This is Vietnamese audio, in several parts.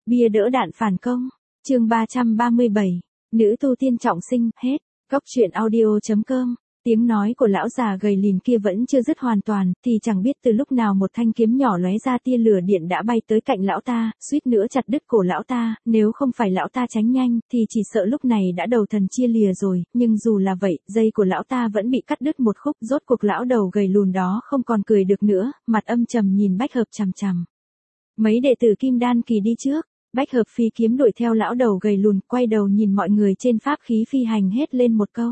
Bia đỡ đạn phản công. Chương 337. Nữ tu tiên trọng sinh, hết. Góc truyện audio.com. Tiếng nói của lão già gầy lìn kia vẫn chưa dứt hoàn toàn, thì chẳng biết từ lúc nào một thanh kiếm nhỏ lóe ra tia lửa điện đã bay tới cạnh lão ta, suýt nữa chặt đứt cổ lão ta, nếu không phải lão ta tránh nhanh, thì chỉ sợ lúc này đã đầu thần chia lìa rồi, nhưng dù là vậy, dây của lão ta vẫn bị cắt đứt một khúc, rốt cuộc lão đầu gầy lùn đó không còn cười được nữa, mặt âm trầm nhìn Bách Hợp chằm chằm. Mấy đệ tử Kim Đan kỳ đi trước, Bách Hợp phi kiếm đuổi theo lão đầu gầy lùn, quay đầu nhìn mọi người trên pháp khí phi hành hết lên một câu.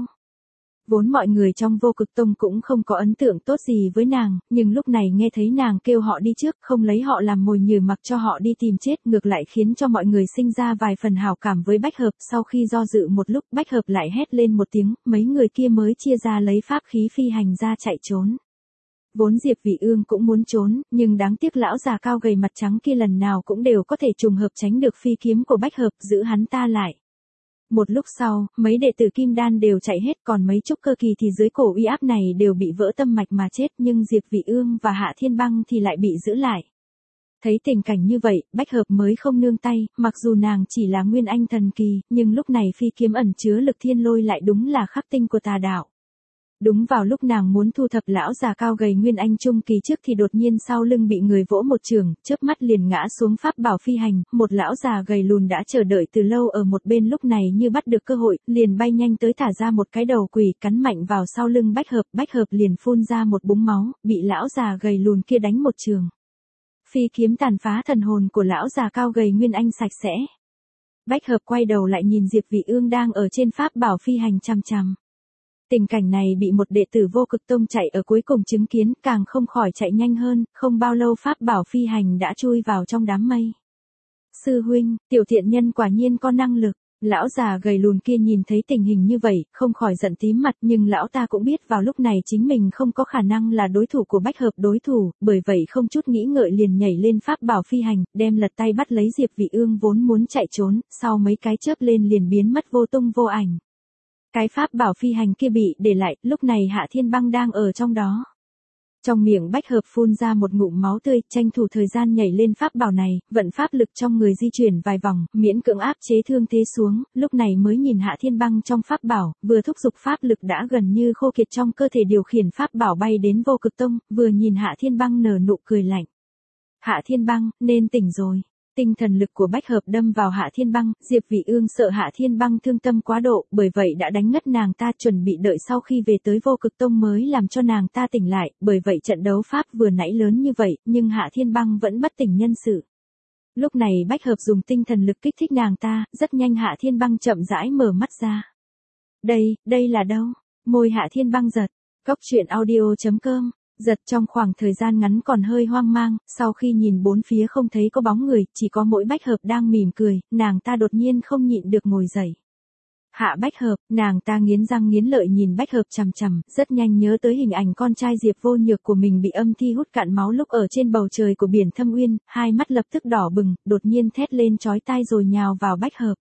Vốn mọi người trong Vô Cực Tông cũng không có ấn tượng tốt gì với nàng, nhưng lúc này nghe thấy nàng kêu họ đi trước, không lấy họ làm mồi nhử mặc cho họ đi tìm chết, ngược lại khiến cho mọi người sinh ra vài phần hảo cảm với Bách Hợp. Sau khi do dự một lúc, Bách Hợp lại hét lên một tiếng, mấy người kia mới chia ra lấy pháp khí phi hành ra chạy trốn. Vốn Diệp Vị Ương cũng muốn trốn, nhưng đáng tiếc lão già cao gầy mặt trắng kia lần nào cũng đều có thể trùng hợp tránh được phi kiếm của Bách Hợp, giữ hắn ta lại. Một lúc sau, mấy đệ tử Kim Đan đều chạy hết, còn mấy trúc cơ kỳ thì dưới cổ uy áp này đều bị vỡ tâm mạch mà chết, nhưng Diệp Vị Ương và Hạ Thiên Băng thì lại bị giữ lại. Thấy tình cảnh như vậy, Bách Hợp mới không nương tay, mặc dù nàng chỉ là nguyên anh thần kỳ, nhưng lúc này phi kiếm ẩn chứa lực thiên lôi lại đúng là khắc tinh của tà đạo. Đúng vào lúc nàng muốn thu thập lão già cao gầy nguyên anh trung kỳ trước thì đột nhiên sau lưng bị người vỗ một chưởng, chớp mắt liền ngã xuống pháp bảo phi hành, một lão già gầy lùn đã chờ đợi từ lâu ở một bên lúc này như bắt được cơ hội, liền bay nhanh tới thả ra một cái đầu quỷ cắn mạnh vào sau lưng Bách Hợp liền phun ra một búng máu, bị lão già gầy lùn kia đánh một chưởng. Phi kiếm tàn phá thần hồn của lão già cao gầy nguyên anh sạch sẽ. Bách Hợp quay đầu lại nhìn Diệp Vị Ương đang ở trên pháp bảo phi hành chằm chằm. Tình cảnh này bị một đệ tử Vô Cực Tông chạy ở cuối cùng chứng kiến, càng không khỏi chạy nhanh hơn, không bao lâu pháp bảo phi hành đã chui vào trong đám mây. Sư huynh, tiểu thiện nhân quả nhiên có năng lực. Lão già gầy lùn kia nhìn thấy tình hình như vậy, không khỏi giận tím mặt, nhưng lão ta cũng biết vào lúc này chính mình không có khả năng là đối thủ của Bách Hợp đối thủ, bởi vậy không chút nghĩ ngợi liền nhảy lên pháp bảo phi hành, đem lật tay bắt lấy Diệp Vị Ương vốn muốn chạy trốn, sau mấy cái chớp lên liền biến mất vô tung vô ảnh. Cái pháp bảo phi hành kia bị để lại, lúc này Hạ Thiên Băng đang ở trong đó. Trong miệng Bách Hợp phun ra một ngụm máu tươi, tranh thủ thời gian nhảy lên pháp bảo này, vận pháp lực trong người di chuyển vài vòng, miễn cưỡng áp chế thương thế xuống, lúc này mới nhìn Hạ Thiên Băng trong pháp bảo, vừa thúc giục pháp lực đã gần như khô kiệt trong cơ thể điều khiển pháp bảo bay đến Vô Cực Tông, vừa nhìn Hạ Thiên Băng nở nụ cười lạnh. Hạ Thiên Băng, nên tỉnh rồi. Tinh thần lực của Bách Hợp đâm vào Hạ Thiên Băng, Diệp Vị Ương sợ Hạ Thiên Băng thương tâm quá độ, bởi vậy đã đánh ngất nàng ta, chuẩn bị đợi sau khi về tới Vô Cực Tông mới làm cho nàng ta tỉnh lại, bởi vậy trận đấu pháp vừa nãy lớn như vậy, nhưng Hạ Thiên Băng vẫn bất tỉnh nhân sự. Lúc này Bách Hợp dùng tinh thần lực kích thích nàng ta, rất nhanh Hạ Thiên Băng chậm rãi mở mắt ra. Đây là đâu? Môi Hạ Thiên Băng giật. Góc truyện audio.com. Giật trong khoảng thời gian ngắn còn hơi hoang mang, sau khi nhìn bốn phía không thấy có bóng người, chỉ có mỗi Bách Hợp đang mỉm cười, nàng ta đột nhiên không nhịn được ngồi dậy. Hạ Bách Hợp, nàng ta nghiến răng nghiến lợi nhìn Bách Hợp chằm chằm, rất nhanh nhớ tới hình ảnh con trai Diệp Vô Nhược của mình bị âm thi hút cạn máu lúc ở trên bầu trời của biển Thâm Uyên, hai mắt lập tức đỏ bừng, đột nhiên thét lên chói tai rồi nhào vào Bách Hợp.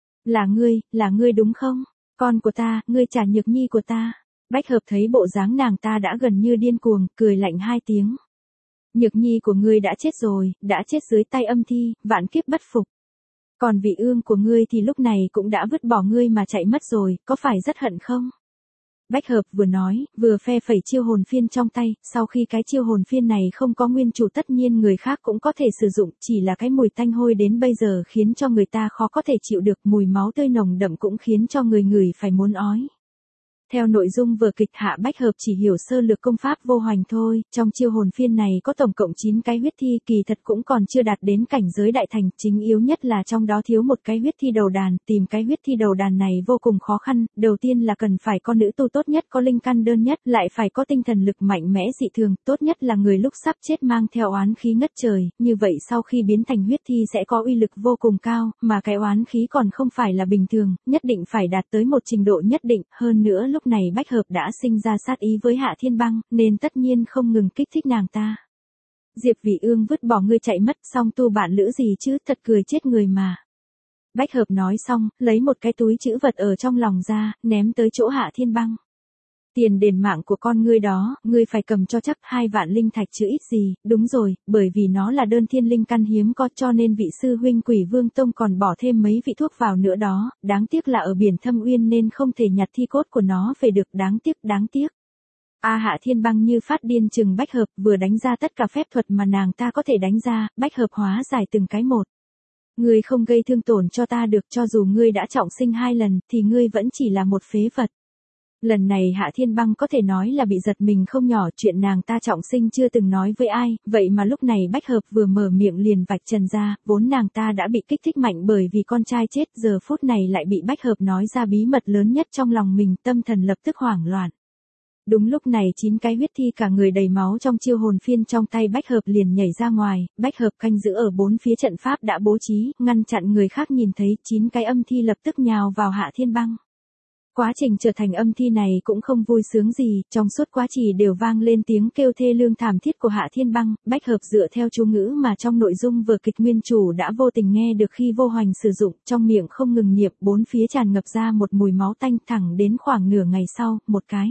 Là ngươi đúng không? Con của ta, ngươi trả nhược nhi của ta. Bách Hợp thấy bộ dáng nàng ta đã gần như điên cuồng, cười lạnh hai tiếng. Nhược nhi của ngươi đã chết rồi, đã chết dưới tay âm thi, vạn kiếp bất phục. Còn Vị Ương của ngươi thì lúc này cũng đã vứt bỏ ngươi mà chạy mất rồi, có phải rất hận không? Bách Hợp vừa nói, vừa phe phẩy chiêu hồn phiên trong tay, sau khi cái chiêu hồn phiên này không có nguyên chủ tất nhiên người khác cũng có thể sử dụng, chỉ là cái mùi tanh hôi đến bây giờ khiến cho người ta khó có thể chịu được, mùi máu tươi nồng đậm cũng khiến cho người ngửi phải muốn ói. Theo nội dung vở kịch, Hạ Bách Hợp chỉ hiểu sơ lược công pháp vô hoành thôi, trong chiêu hồn phiên này có tổng cộng 9 cái huyết thi, kỳ thật cũng còn chưa đạt đến cảnh giới đại thành, chính yếu nhất là trong đó thiếu một cái huyết thi đầu đàn, tìm cái huyết thi đầu đàn này vô cùng khó khăn, đầu tiên là cần phải có nữ tu tốt nhất, có linh căn đơn nhất, lại phải có tinh thần lực mạnh mẽ dị thường, tốt nhất là người lúc sắp chết mang theo oán khí ngất trời, như vậy sau khi biến thành huyết thi sẽ có uy lực vô cùng cao, mà cái oán khí còn không phải là bình thường, nhất định phải đạt tới một trình độ nhất định, hơn nữa lúc này Bách Hợp đã sinh ra sát ý với Hạ Thiên Băng, nên tất nhiên không ngừng kích thích nàng ta. Diệp Vị Ương vứt bỏ ngươi chạy mất, song tu bạn lữ gì chứ, thật cười chết người mà. Bách Hợp nói xong, lấy một cái túi trữ vật ở trong lòng ra, ném tới chỗ Hạ Thiên Băng. Tiền đền mạng của con ngươi đó, ngươi phải cầm cho chắc 2 vạn linh thạch chứ ít gì, đúng rồi, bởi vì nó là đơn thiên linh căn hiếm có cho nên vị sư huynh Quỷ Vương Tông còn bỏ thêm mấy vị thuốc vào nữa đó, đáng tiếc là ở biển Thâm Uyên nên không thể nhặt thi cốt của nó về được, đáng tiếc. Hạ Thiên Băng như phát điên chừng Bách Hợp, vừa đánh ra tất cả phép thuật mà nàng ta có thể đánh ra, Bách Hợp hóa giải từng cái một. Ngươi không gây thương tổn cho ta được, cho dù ngươi đã trọng sinh 2 lần, thì ngươi vẫn chỉ là một phế vật. Lần này Hạ Thiên Băng có thể nói là bị giật mình không nhỏ, chuyện nàng ta trọng sinh chưa từng nói với ai, vậy mà lúc này Bách Hợp vừa mở miệng liền vạch trần ra, vốn nàng ta đã bị kích thích mạnh bởi vì con trai chết, giờ phút này lại bị Bách Hợp nói ra bí mật lớn nhất trong lòng mình, tâm thần lập tức hoảng loạn. Đúng lúc này 9 cái huyết thi cả người đầy máu trong chiêu hồn phiên trong tay Bách Hợp liền nhảy ra ngoài, Bách Hợp canh giữ ở 4 phía trận pháp đã bố trí, ngăn chặn người khác nhìn thấy, 9 cái âm thi lập tức nhào vào Hạ Thiên Băng. Quá trình trở thành âm thi này cũng không vui sướng gì, trong suốt quá trình đều vang lên tiếng kêu thê lương thảm thiết của Hạ Thiên Băng, Bách Hợp dựa theo chú ngữ mà trong nội dung vở kịch nguyên chủ đã vô tình nghe được khi vô hoành sử dụng, trong miệng không ngừng niệm, 4 phía tràn ngập ra một mùi máu tanh, thẳng đến khoảng nửa ngày sau, một cái.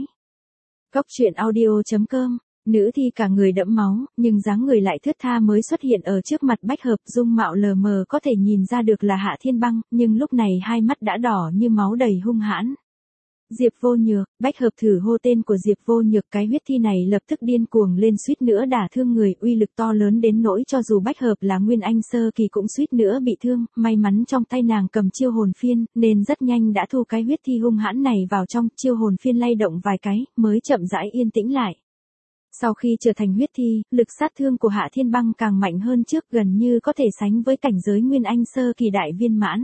Góc truyện audio.com, nữ thi cả người đẫm máu, nhưng dáng người lại thướt tha mới xuất hiện ở trước mặt Bách Hợp, dung mạo lờ mờ có thể nhìn ra được là Hạ Thiên Băng, nhưng lúc này hai mắt đã đỏ như máu đầy hung hãn. Diệp Vô Nhược, Bách Hợp thử hô tên của Diệp Vô Nhược, cái huyết thi này lập tức điên cuồng lên, suýt nữa đả thương người, uy lực to lớn đến nỗi cho dù Bách Hợp là Nguyên Anh sơ kỳ cũng suýt nữa bị thương, may mắn trong tay nàng cầm chiêu hồn phiên, nên rất nhanh đã thu cái huyết thi hung hãn này vào trong, chiêu hồn phiên lay động vài cái, mới chậm rãi yên tĩnh lại. Sau khi trở thành huyết thi, lực sát thương của Hạ Thiên Băng càng mạnh hơn trước, gần như có thể sánh với cảnh giới Nguyên Anh sơ kỳ đại viên mãn.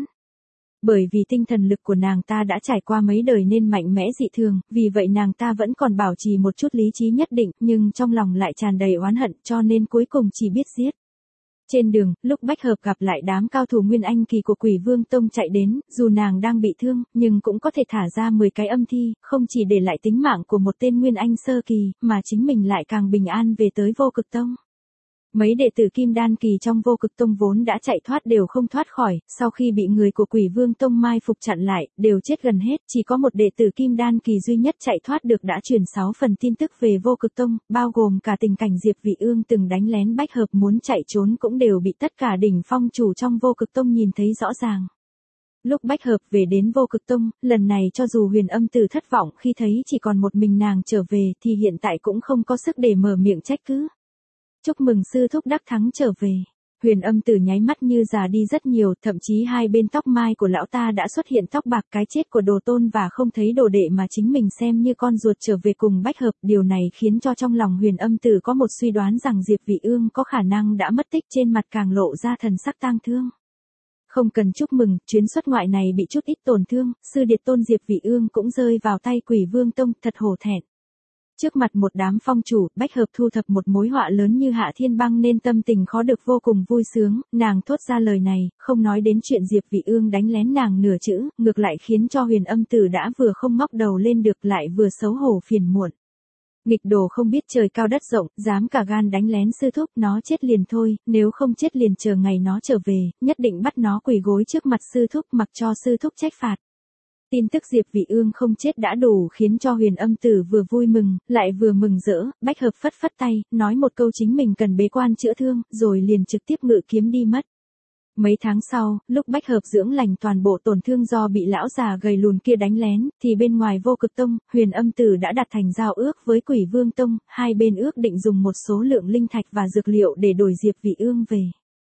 Bởi vì tinh thần lực của nàng ta đã trải qua mấy đời nên mạnh mẽ dị thường, vì vậy nàng ta vẫn còn bảo trì một chút lý trí nhất định, nhưng trong lòng lại tràn đầy oán hận, cho nên cuối cùng chỉ biết giết. Trên đường, lúc Bách Hợp gặp lại đám cao thủ Nguyên Anh kỳ của Quỷ Vương Tông chạy đến, dù nàng đang bị thương, nhưng cũng có thể thả ra 10 cái âm thi, không chỉ để lại tính mạng của một tên Nguyên Anh sơ kỳ, mà chính mình lại càng bình an về tới Vô Cực Tông. Mấy đệ tử Kim Đan kỳ trong Vô Cực Tông vốn đã chạy thoát đều không thoát khỏi, sau khi bị người của Quỷ Vương Tông mai phục chặn lại, đều chết gần hết, chỉ có một đệ tử Kim Đan kỳ duy nhất chạy thoát được đã truyền 6 phần tin tức về Vô Cực Tông, bao gồm cả tình cảnh Diệp Vị Ương từng đánh lén Bách Hợp muốn chạy trốn cũng đều bị tất cả đỉnh phong chủ trong Vô Cực Tông nhìn thấy rõ ràng. Lúc Bách Hợp về đến Vô Cực Tông, lần này cho dù Huyền Âm Tử thất vọng khi thấy chỉ còn một mình nàng trở về thì hiện tại cũng không có sức để mở miệng trách cứ. Chúc mừng sư thúc đắc thắng trở về. Huyền Âm Tử nháy mắt như già đi rất nhiều, thậm chí hai bên tóc mai của lão ta đã xuất hiện tóc bạc, cái chết của Đồ Tôn và không thấy đồ đệ mà chính mình xem như con ruột trở về cùng Bách Hợp, điều này khiến cho trong lòng Huyền Âm Tử có một suy đoán rằng Diệp Vị Ương có khả năng đã mất tích, trên mặt càng lộ ra thần sắc tang thương. Không cần chúc mừng, chuyến xuất ngoại này bị chút ít tổn thương, sư điệt tôn Diệp Vị Ương cũng rơi vào tay Quỷ Vương Tông, thật hổ thẹn. Trước mặt một đám phong chủ, Bách Hợp thu thập một mối họa lớn như Hạ Thiên Băng nên tâm tình khó được vô cùng vui sướng, nàng thốt ra lời này, không nói đến chuyện Diệp Vị Ương đánh lén nàng nửa chữ, ngược lại khiến cho Huyền Âm Tử đã vừa không ngóc đầu lên được lại vừa xấu hổ phiền muộn. Nghịch đồ không biết trời cao đất rộng, dám cả gan đánh lén sư thúc, nó chết liền thôi, nếu không chết liền chờ ngày nó trở về, nhất định bắt nó quỳ gối trước mặt sư thúc mặc cho sư thúc trách phạt. Tin tức Diệp Vị Ương không chết đã đủ khiến cho Huyền Âm Tử vừa vui mừng, lại vừa mừng rỡ, Bách Hợp phất phất tay, nói một câu chính mình cần bế quan chữa thương, rồi liền trực tiếp ngự kiếm đi mất. Mấy tháng sau, lúc Bách Hợp dưỡng lành toàn bộ tổn thương do bị lão già gầy lùn kia đánh lén, thì bên ngoài Vô Cực Tông, Huyền Âm Tử đã đặt thành giao ước với Quỷ Vương Tông, hai bên ước định dùng một số lượng linh thạch và dược liệu để đổi Diệp Vị Ương về.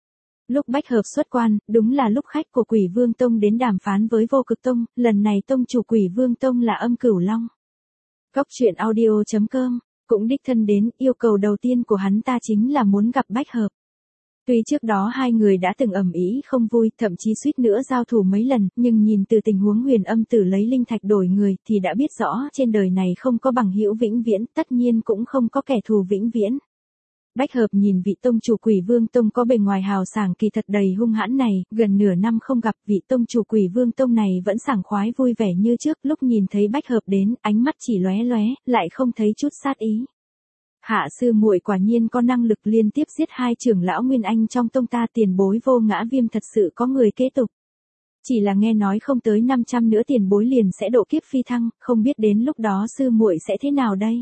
Lúc Bách Hợp xuất quan, đúng là lúc khách của Quỷ Vương Tông đến đàm phán với Vô Cực Tông, lần này tông chủ Quỷ Vương Tông là Âm Cửu Long. Góc truyện audio.com, cũng đích thân đến, yêu cầu đầu tiên của hắn ta chính là muốn gặp Bách Hợp. Tuy trước đó hai người đã từng ầm ĩ không vui, thậm chí suýt nữa giao thủ mấy lần, nhưng nhìn từ tình huống Huyền Âm Tử lấy linh thạch đổi người thì đã biết rõ trên đời này không có bằng hữu vĩnh viễn, tất nhiên cũng không có kẻ thù vĩnh viễn. Bách Hợp nhìn vị tông chủ Quỷ Vương Tông có bề ngoài hào sảng kỳ thật đầy hung hãn này, gần nửa năm không gặp vị tông chủ Quỷ Vương Tông này vẫn sảng khoái vui vẻ như trước, lúc nhìn thấy Bách Hợp đến, ánh mắt chỉ lóe lóe, lại không thấy chút sát ý. Hạ sư muội quả nhiên có năng lực liên tiếp giết hai trưởng lão Nguyên Anh trong tông ta, tiền bối Vô Ngã Viêm thật sự có người kế tục. Chỉ là nghe nói không tới 500 nữa tiền bối liền sẽ độ kiếp phi thăng, không biết đến lúc đó sư muội sẽ thế nào đây?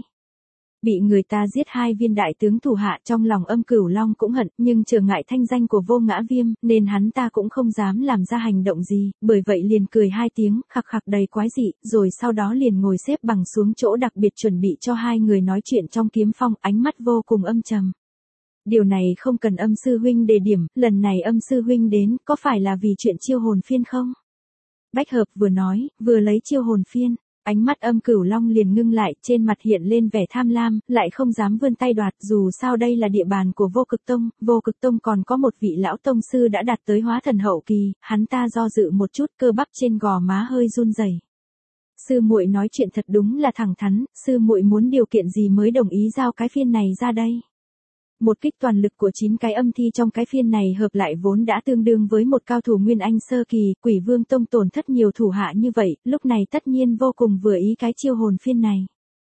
Bị người ta giết 2 viên đại tướng thủ hạ, trong lòng Âm Cửu Long cũng hận, nhưng trở ngại thanh danh của Vô Ngã Viêm, nên hắn ta cũng không dám làm ra hành động gì, bởi vậy liền cười 2 tiếng, khặc khặc đầy quái dị, rồi sau đó liền ngồi xếp bằng xuống chỗ đặc biệt chuẩn bị cho 2 người nói chuyện trong kiếm phong, ánh mắt vô cùng âm trầm. Điều này không cần Âm sư huynh đề điểm, lần này Âm sư huynh đến, có phải là vì chuyện chiêu hồn phiên không? Bách Hợp vừa nói, vừa lấy chiêu hồn phiên. Ánh mắt Âm Cửu Long liền ngưng lại, trên mặt hiện lên vẻ tham lam, lại không dám vươn tay đoạt, dù sao đây là địa bàn của Vô Cực Tông còn có một vị lão tông sư đã đạt tới hóa thần hậu kỳ, hắn ta do dự một chút, cơ bắp trên gò má hơi run rẩy. Sư muội nói chuyện thật đúng là thẳng thắn, sư muội muốn điều kiện gì mới đồng ý giao cái phiên này ra đây? Một kích toàn lực của 9 cái âm thi trong cái phiên này hợp lại vốn đã tương đương với một cao thủ Nguyên Anh sơ kỳ, Quỷ Vương Tông tổn thất nhiều thủ hạ như vậy, lúc này tất nhiên vô cùng vừa ý cái chiêu hồn phiên này.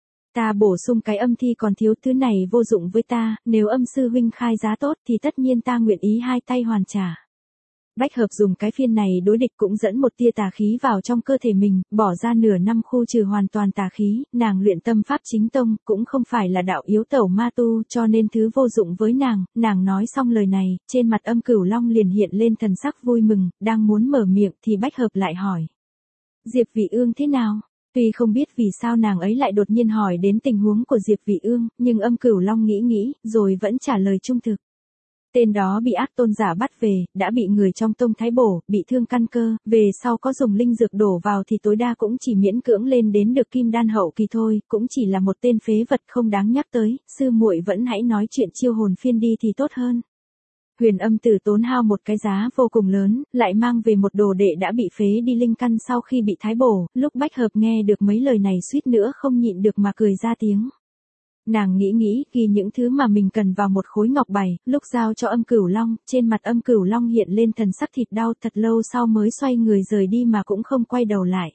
Ta bổ sung cái âm thi còn thiếu, thứ này vô dụng với ta, nếu Âm sư huynh khai giá tốt thì tất nhiên ta nguyện ý 2 tay hoàn trả. Bách Hợp dùng cái phiên này đối địch cũng dẫn một tia tà khí vào trong cơ thể mình, bỏ ra nửa năm khu trừ hoàn toàn tà khí, nàng luyện tâm pháp chính tông, cũng không phải là đạo yếu tẩu ma tu, cho nên thứ vô dụng với nàng nói xong lời này, trên mặt Âm Cửu Long liền hiện lên thần sắc vui mừng, đang muốn mở miệng thì Bách Hợp lại hỏi. Diệp Vị Ương thế nào? Tuy không biết vì sao nàng ấy lại đột nhiên hỏi đến tình huống của Diệp Vị Ương, nhưng Âm Cửu Long nghĩ, rồi vẫn trả lời trung thực. Tên đó bị ác tôn giả bắt về, đã bị người trong tông thái bổ, bị thương căn cơ, về sau có dùng linh dược đổ vào thì tối đa cũng chỉ miễn cưỡng lên đến được kim đan hậu kỳ thôi, cũng chỉ là một tên phế vật không đáng nhắc tới, sư muội vẫn hãy nói chuyện chiêu hồn phiên đi thì tốt hơn. Huyền Âm Tử tốn hao một cái giá vô cùng lớn, lại mang về một đồ đệ đã bị phế đi linh căn sau khi bị thái bổ, lúc Bách Hợp nghe được mấy lời này suýt nữa không nhịn được mà cười ra tiếng. Nàng nghĩ ghi những thứ mà mình cần vào một khối ngọc bày, lúc giao cho Âm Cửu Long, trên mặt Âm Cửu Long hiện lên thần sắc thịt đau, thật lâu sau mới xoay người rời đi mà cũng không quay đầu lại.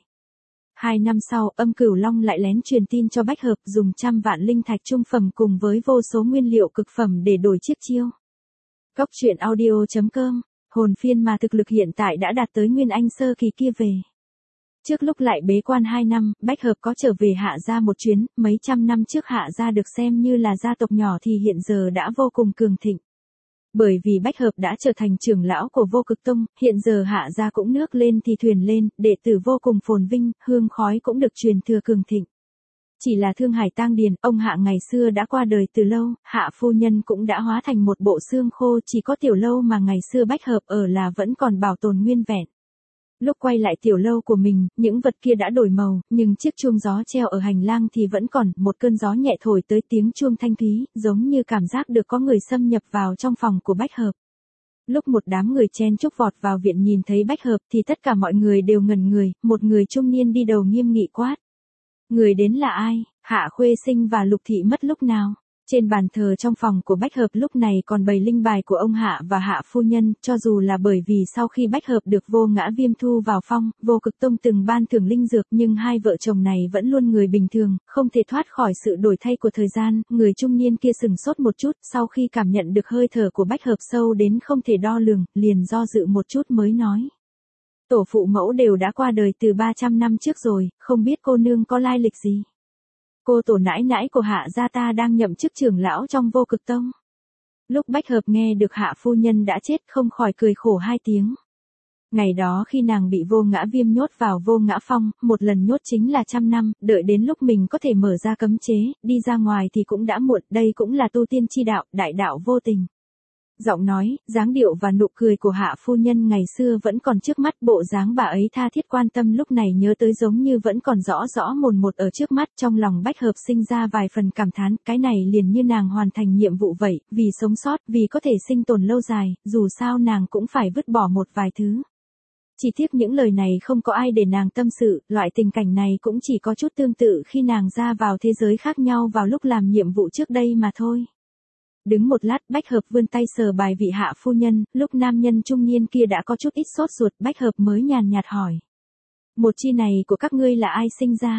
2 năm sau, Âm Cửu Long lại lén truyền tin cho Bách Hợp dùng 100 vạn linh thạch trung phẩm cùng với vô số nguyên liệu cực phẩm để đổi chiếc chiêu. Góc truyện audio.com, hồn phiên mà thực lực hiện tại đã đạt tới Nguyên Anh sơ kỳ kia về. Trước lúc lại bế quan 2 năm, Bách Hợp có trở về Hạ gia một chuyến, mấy trăm năm trước Hạ gia được xem như là gia tộc nhỏ thì hiện giờ đã vô cùng cường thịnh. Bởi vì Bách Hợp đã trở thành trưởng lão của Vô Cực Tông, hiện giờ Hạ gia cũng nước lên thì thuyền lên, đệ tử vô cùng phồn vinh, hương khói cũng được truyền thừa cường thịnh. Chỉ là Thương Hải tang điền, ông Hạ ngày xưa đã qua đời từ lâu, Hạ phu nhân cũng đã hóa thành một bộ xương khô, chỉ có tiểu lâu mà ngày xưa Bách Hợp ở là vẫn còn bảo tồn nguyên vẹn. Lúc quay lại tiểu lâu của mình, những vật kia đã đổi màu, nhưng chiếc chuông gió treo ở hành lang thì vẫn còn, một cơn gió nhẹ thổi tới tiếng chuông thanh thúy, giống như cảm giác được có người xâm nhập vào trong phòng của Bách Hợp. Lúc một đám người chen chúc vọt vào viện nhìn thấy Bách Hợp thì tất cả mọi người đều ngẩn người, một người trung niên đi đầu nghiêm nghị quát. Người đến là ai? Hạ Khuê Sinh và Lục Thị mất lúc nào? Trên bàn thờ trong phòng của Bách Hợp lúc này còn bày linh bài của ông Hạ và Hạ phu nhân, cho dù là bởi vì sau khi Bách Hợp được Vô Ngã Viêm thu vào phong, Vô Cực Tông từng ban thưởng linh dược, nhưng hai vợ chồng này vẫn luôn người bình thường, không thể thoát khỏi sự đổi thay của thời gian. Người trung niên kia sừng sốt một chút, sau khi cảm nhận được hơi thở của Bách Hợp sâu đến không thể đo lường, liền do dự một chút mới nói. Tổ phụ mẫu đều đã qua đời từ 300 năm trước rồi, không biết cô nương có lai lịch gì. Cô tổ nãi nãi của Hạ gia ta đang nhậm chức trưởng lão trong Vô Cực Tông. Lúc Bách Hợp nghe được Hạ phu nhân đã chết không khỏi cười khổ 2 tiếng. Ngày đó khi nàng bị Vô Ngã Viêm nhốt vào Vô Ngã Phong, một lần nhốt chính là 100 năm, đợi đến lúc mình có thể mở ra cấm chế, đi ra ngoài thì cũng đã muộn, đây cũng là tu tiên chi đạo, đại đạo vô tình. Giọng nói, dáng điệu và nụ cười của Hạ phu nhân ngày xưa vẫn còn trước mắt, bộ dáng bà ấy tha thiết quan tâm lúc này nhớ tới giống như vẫn còn rõ rõ mồn một ở trước mắt, trong lòng Bách Hợp sinh ra vài phần cảm thán, cái này liền như nàng hoàn thành nhiệm vụ vậy, vì sống sót, vì có thể sinh tồn lâu dài, dù sao nàng cũng phải vứt bỏ một vài thứ. Chỉ tiếc những lời này không có ai để nàng tâm sự, loại tình cảnh này cũng chỉ có chút tương tự khi nàng ra vào thế giới khác nhau vào lúc làm nhiệm vụ trước đây mà thôi. Đứng một lát, Bách Hợp vươn tay sờ bài vị Hạ phu nhân, lúc nam nhân trung niên kia đã có chút ít sốt ruột, Bách Hợp mới nhàn nhạt hỏi. Một chi này của các ngươi là ai sinh ra?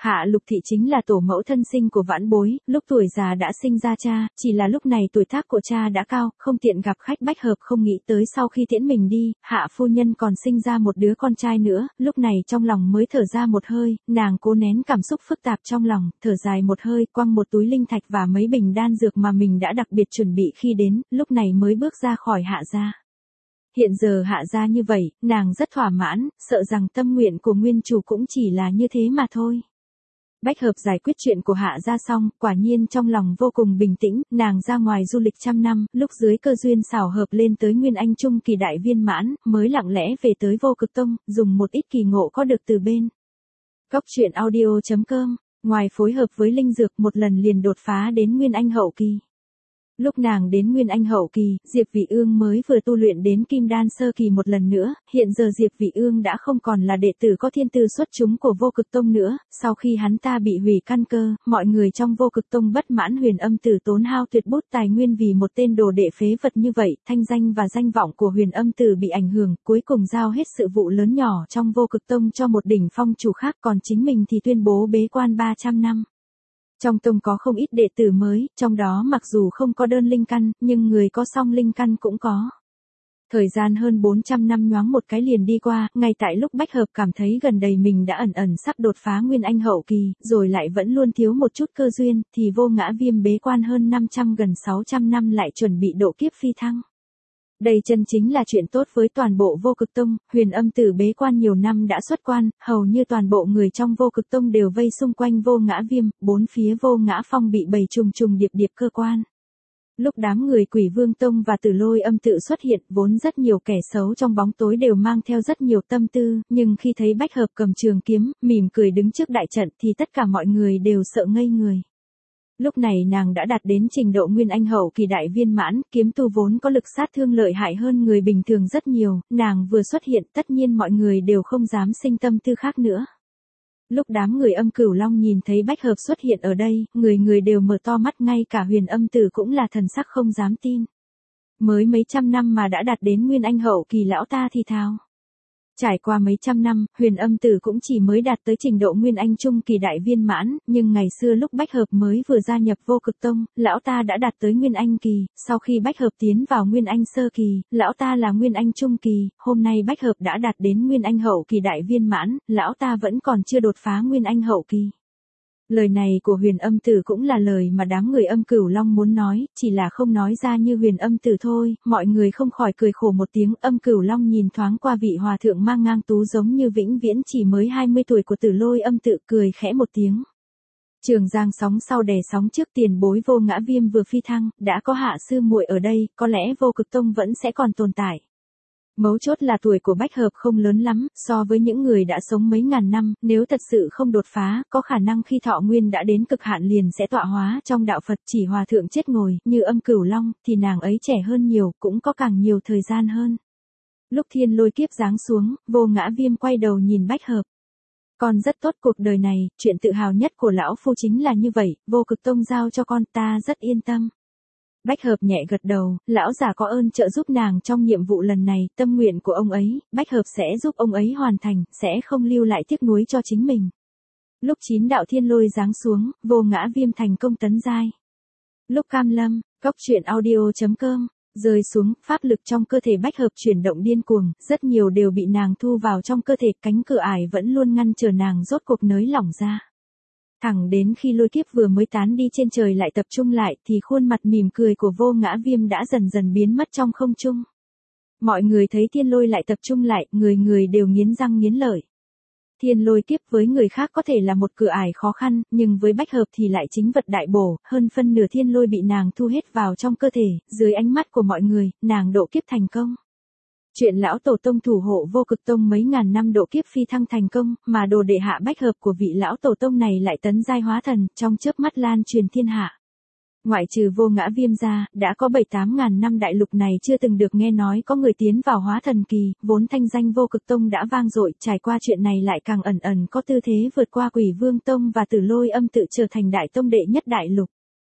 Hạ Lục Thị chính là tổ mẫu thân sinh của vãn bối, lúc tuổi già đã sinh ra cha, chỉ là lúc này tuổi tác của cha đã cao, không tiện gặp khách bách hợp, không nghĩ tới sau khi tiễn mình đi, Hạ phu nhân còn sinh ra một đứa con trai nữa, lúc này trong lòng mới thở ra một hơi, nàng cố nén cảm xúc phức tạp trong lòng, thở dài một hơi, quăng một túi linh thạch và mấy bình đan dược mà mình đã đặc biệt chuẩn bị khi đến, lúc này mới bước ra khỏi Hạ gia. Hiện giờ Hạ gia như vậy, nàng rất thỏa mãn, sợ rằng tâm nguyện của nguyên chủ cũng chỉ là như thế mà thôi. Bách hợp giải quyết chuyện của Hạ gia xong, quả nhiên trong lòng vô cùng bình tĩnh, nàng ra ngoài du lịch trăm năm, lúc dưới cơ duyên xảo hợp lên tới Nguyên Anh Trung kỳ đại viên mãn, mới lặng lẽ về tới Vô Cực Tông, dùng một ít kỳ ngộ có được từ bên Góc truyện audio.com, ngoài phối hợp với linh dược một lần liền đột phá đến Nguyên Anh hậu kỳ. Lúc nàng đến Nguyên Anh hậu kỳ, Diệp Vị Ương mới vừa tu luyện đến Kim Đan sơ kỳ một lần nữa, hiện giờ Diệp Vị Ương đã không còn là đệ tử có thiên tư xuất chúng của Vô Cực Tông nữa, sau khi hắn ta bị hủy căn cơ, mọi người trong Vô Cực Tông bất mãn Huyền Âm Tử tốn hao tuyệt bút tài nguyên vì một tên đồ đệ phế vật như vậy, thanh danh và danh vọng của Huyền Âm Tử bị ảnh hưởng, cuối cùng giao hết sự vụ lớn nhỏ trong Vô Cực Tông cho một đỉnh phong chủ khác, còn chính mình thì tuyên bố bế quan 300 năm. Trong tông có không ít đệ tử mới, trong đó mặc dù không có đơn linh căn, nhưng người có song linh căn cũng có. Thời gian hơn 400 năm nhoáng một cái liền đi qua, ngay tại lúc Bách Hợp cảm thấy gần đây mình đã ẩn ẩn sắp đột phá Nguyên Anh hậu kỳ, rồi lại vẫn luôn thiếu một chút cơ duyên, thì Vô Ngã Viêm bế quan hơn 500 gần 600 năm lại chuẩn bị độ kiếp phi thăng. Đây chân chính là chuyện tốt với toàn bộ Vô Cực Tông, Huyền Âm Tử bế quan nhiều năm đã xuất quan, hầu như toàn bộ người trong Vô Cực Tông đều vây xung quanh Vô Ngã Viêm, bốn phía Vô Ngã Phong bị bầy trùng trùng điệp điệp cơ quan. Lúc đám người Quỷ Vương Tông và Tử Lôi Âm Tự xuất hiện, vốn rất nhiều kẻ xấu trong bóng tối đều mang theo rất nhiều tâm tư, nhưng khi thấy Bách Hợp cầm trường kiếm, mỉm cười đứng trước đại trận thì tất cả mọi người đều sợ ngây người. Lúc này nàng đã đạt đến trình độ Nguyên Anh hậu kỳ đại viên mãn, kiếm tu vốn có lực sát thương lợi hại hơn người bình thường rất nhiều, nàng vừa xuất hiện tất nhiên mọi người đều không dám sinh tâm tư khác nữa. Lúc đám người Âm Cửu Long nhìn thấy Bách Hợp xuất hiện ở đây, người người đều mở to mắt, ngay cả Huyền Âm Tử cũng là thần sắc không dám tin. Mới mấy trăm năm mà đã đạt đến Nguyên Anh hậu kỳ lão ta thì thào. Trải qua mấy trăm năm, Huyền Âm Tử cũng chỉ mới đạt tới trình độ Nguyên Anh Trung kỳ đại viên mãn, nhưng ngày xưa lúc Bách Hợp mới vừa gia nhập Vô Cực Tông, lão ta đã đạt tới Nguyên Anh kỳ, sau khi Bách Hợp tiến vào Nguyên Anh sơ kỳ, lão ta là Nguyên Anh Trung kỳ, hôm nay Bách Hợp đã đạt đến Nguyên Anh hậu kỳ đại viên mãn, lão ta vẫn còn chưa đột phá Nguyên Anh hậu kỳ. Lời này của Huyền Âm Tử cũng là lời mà đám người Âm Cửu Long muốn nói, chỉ là không nói ra như Huyền Âm Tử thôi, mọi người không khỏi cười khổ một tiếng. Âm Cửu Long nhìn thoáng qua vị hòa thượng mang ngang tú giống như vĩnh viễn chỉ mới 20 tuổi của Tử Lôi Âm Tự, cười khẽ một tiếng. Trường giang sóng sau đè sóng trước, tiền bối Vô Ngã Viêm vừa phi thăng, đã có Hạ sư muội ở đây, có lẽ Vô Cực Tông vẫn sẽ còn tồn tại. Mấu chốt là tuổi của Bách Hợp không lớn lắm, so với những người đã sống mấy ngàn năm, nếu thật sự không đột phá, có khả năng khi thọ nguyên đã đến cực hạn liền sẽ tọa hóa trong đạo Phật. Chỉ hòa thượng chết ngồi, như Âm Cửu Long, thì nàng ấy trẻ hơn nhiều, cũng có càng nhiều thời gian hơn. Lúc thiên lôi kiếp giáng xuống, Vô Ngã Viêm quay đầu nhìn Bách Hợp. Con rất tốt, cuộc đời này, chuyện tự hào nhất của lão phu chính là như vậy, Vô Cực Tông giao cho con, ta rất yên tâm. Bách Hợp nhẹ gật đầu, lão già có ơn trợ giúp nàng trong nhiệm vụ lần này, tâm nguyện của ông ấy, Bách Hợp sẽ giúp ông ấy hoàn thành, sẽ không lưu lại tiếc nuối cho chính mình. Lúc 9 đạo thiên lôi giáng xuống, Vô Ngã Viêm thành công tấn giai. Lúc cam lâm, góc truyện audio.com, rơi xuống, pháp lực trong cơ thể Bách Hợp chuyển động điên cuồng, rất nhiều đều bị nàng thu vào trong cơ thể, cánh cửa ải vẫn luôn ngăn chờ nàng rốt cuộc nới lỏng ra. Thẳng đến khi lôi kiếp vừa mới tán đi, trên trời lại tập trung lại, thì khuôn mặt mỉm cười của Vô Ngã Viêm đã dần dần biến mất trong không trung. Mọi người thấy thiên lôi lại tập trung lại, người người đều nghiến răng nghiến lợi. Thiên lôi kiếp với người khác có thể là một cửa ải khó khăn, nhưng với Bách Hợp thì lại chính vật đại bổ, hơn phân nửa thiên lôi bị nàng thu hết vào trong cơ thể, dưới ánh mắt của mọi người, nàng độ kiếp thành công. Chuyện lão tổ tông thủ hộ Vô Cực Tông mấy ngàn năm độ kiếp phi thăng thành công, mà đồ đệ Hạ Bách Hợp của vị lão tổ tông này lại tấn giai hóa thần, trong chớp mắt lan truyền thiên hạ. Ngoại trừ Vô Ngã Viêm ra, đã có 7-8 ngàn năm đại lục này chưa từng được nghe nói có người tiến vào hóa thần kỳ, vốn thanh danh Vô Cực Tông đã vang dội, trải qua chuyện này lại càng ẩn ẩn có tư thế vượt qua Quỷ Vương Tông và Tử Lôi Âm Tự trở thành đại tông đệ nhất đại lục.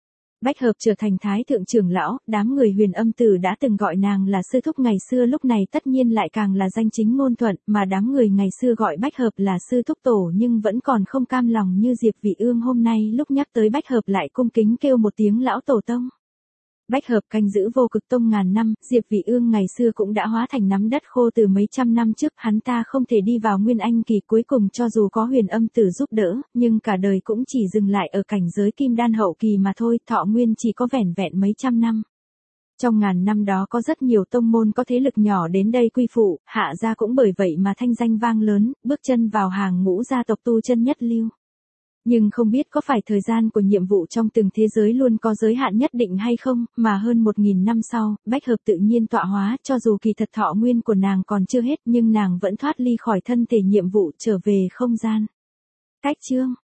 Bách Hợp trở thành thái thượng trưởng lão, đám người Huyền Âm Tử đã từng gọi nàng là sư thúc ngày xưa lúc này tất nhiên lại càng là danh chính ngôn thuận, mà đám người ngày xưa gọi Bách Hợp là sư thúc tổ nhưng vẫn còn không cam lòng như Diệp Vị Ương hôm nay lúc nhắc tới Bách Hợp lại cung kính kêu một tiếng lão tổ tông. Bách Hợp canh giữ Vô Cực Tông ngàn năm, Diệp Vị Ương ngày xưa cũng đã hóa thành nắm đất khô từ mấy trăm năm trước, hắn ta không thể đi vào Nguyên Anh kỳ cuối cùng cho dù có Huyền Âm Tử giúp đỡ, nhưng cả đời cũng chỉ dừng lại ở cảnh giới Kim Đan hậu kỳ mà thôi, thọ nguyên chỉ có vẻn vẹn mấy trăm năm. Trong ngàn năm đó có rất nhiều tông môn có thế lực nhỏ đến đây quy phụ, Hạ gia cũng bởi vậy mà thanh danh vang lớn, bước chân vào hàng ngũ gia tộc tu chân nhất lưu. Nhưng không biết có phải thời gian của nhiệm vụ trong từng thế giới luôn có giới hạn nhất định hay không, mà hơn 1000 năm sau, Bách Hợp tự nhiên tọa hóa, cho dù kỳ thật thọ nguyên của nàng còn chưa hết nhưng nàng vẫn thoát ly khỏi thân thể nhiệm vụ trở về không gian. Cách chương